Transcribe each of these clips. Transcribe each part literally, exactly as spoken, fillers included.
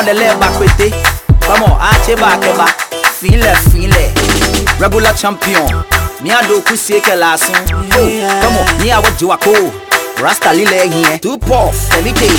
one the leg back with it. Come on, I take back back. Feel it, feel it. Regular champion. Me a do kuseke lasun. Oh, come on, me a what do I call? Rasta lile here. Two puff, every day.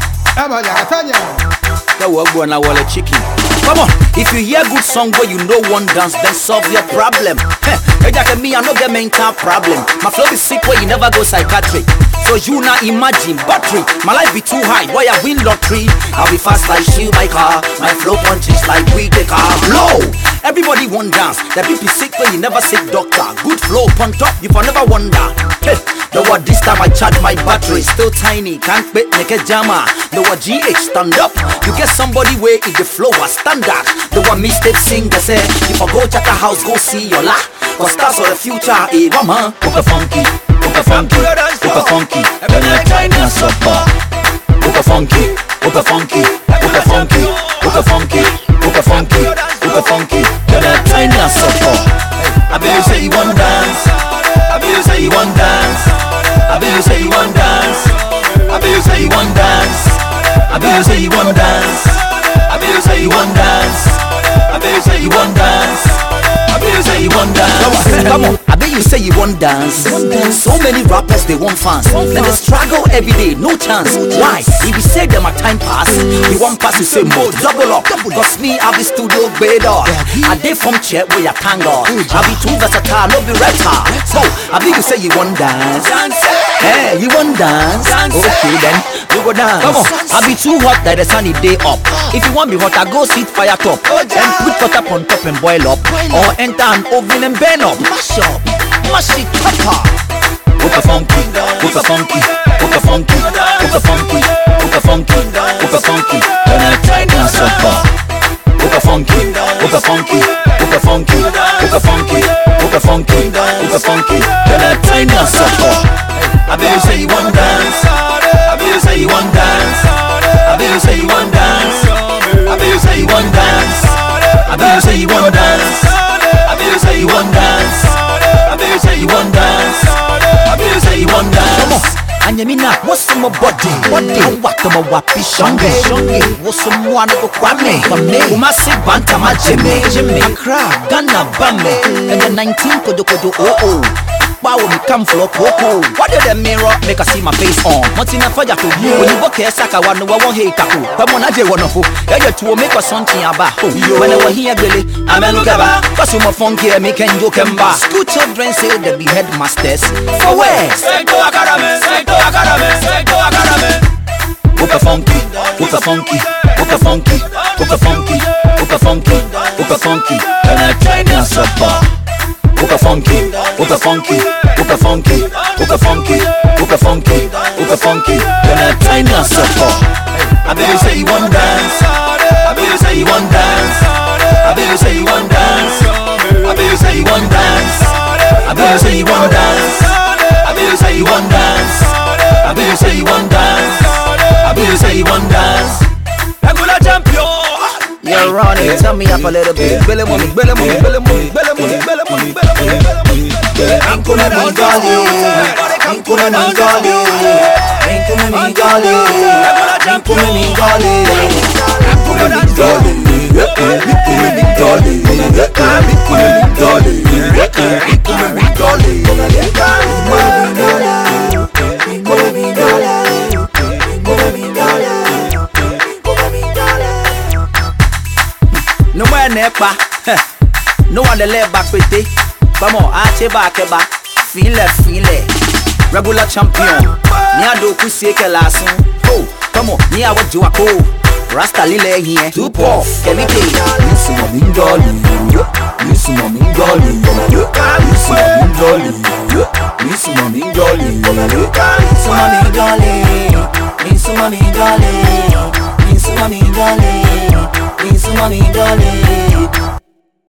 That work go na wall chicken. Come on, if you hear good song where you know one dance, then solve your problem. Hey, hey, me I no get mental problem. My flow is sick where you never go psychiatric. So you now imagine battery. My life be too high, why I win lottery? I'll be fast like shield my car. My flow punches like we take car. Blow. Everybody want dance. The people sick where you never sick doctor. Good flow pon top, you for never wonder. Hey, the what this time I charge my battery still tiny. Can't bet naked jammer. The what G H stand up. You get somebody way in the flow a standard. The one mistake singer say, if I go check a house, go see your la. Cause stars for the future, eh, mama. Uka funky, uka funky, uka funky. Then I try to suffer. Uka funky, uka funky, uka funky, uka funky, uka funky, uka funky. Then I try to suffer. I bet you say you want dance. I bet you say you want dance. I bet you say you want dance. I bet you say you want dance. I bet you say you want dance. I bet you say you want dance. I bet you say you want dance. I bet you say you want dance. Come on, I bet you say you want dance. So many rappers they want fans. Then they struggle every day, no chance. Why? If you say them a time pass, you want pass you say more. Double up, cause me I be studio better. I dey from chair where you tango. I be too versatile, no be reptile. So I bet you say you want dance. Hey, you want dance? Okay then, you go dance. Come on, I be too hot that the sunny day up. If you want me hot, I go sit fire top and put butter on top and boil up, or enter an oven and burn up. Mash up, mash it proper. Uka funky, uka funky, uka funky, uka funky, uka funky, uka funky. Then I try to suffer. Uka funky, uka funky, uka funky, uka funky, uka funky, uka funky. Then I try to suffer. I bet you say you want dance. I bet you say you want dance. I bet you say you want dance. I bet you say you want dance. I bet you say you want dance. I bet you say you want dance. I bet you say you want dance. I bet you say you want dance. And you mean now, what's some body? Body, what the wapi shonge? What's some one of Kwame? Uma say banta ma Jimmy, Jimmy, Accra, Ghana, Bame, and the nineteen kodo kodo oh oh. Why would me come for a coco? What did the mirror make us see my face on? What's in a fire to you? When you walk here, Saka, one no one hate Kaku. Come on, I did one of you. Yeah, to make us something about. When I was here, Billy, I'm a look about. Cause you my funky, make and you can buy. School children say they be headmasters. For where? Say to a caramel, say to a caramel, say to a caramel. Uka funky, uka funky, uka funky, uka funky, uka funky, uka funky. And I try to suffer. Uka funky, uka funky, uka funky, uka funky, uka funky, uka funky. Then I try to suffer. I bet you say you want dance. I bet you say you want dance. I bet you say you want dance. I bet you say you want dance. I bet you say you want dance. I bet you say you want dance. I bet you say you want dance. I bet you say you want dance. Regular champion. You're running, tell me up a little bit. Belly money, belly money, belly money, belly money, belly money, belly money. Ancora mi gali, ancora mi gali, ancora mi gali, ancora mi gali, ancora mi gali, ancora mi gali, ancora mi no more nepa, no one the leg back with it. Come on, I take back back. Feel it, feel it. Regular champion. Me a do kuseke lasun. Oh, come on, me a what do I call? Rasta lile here. Two puff, every day. You see my min dolly. You see my min dolly. You see my min dolly. You see my min dolly. You see my min dolly. You see my min dolly. You see my min dolly. You see my min dolly.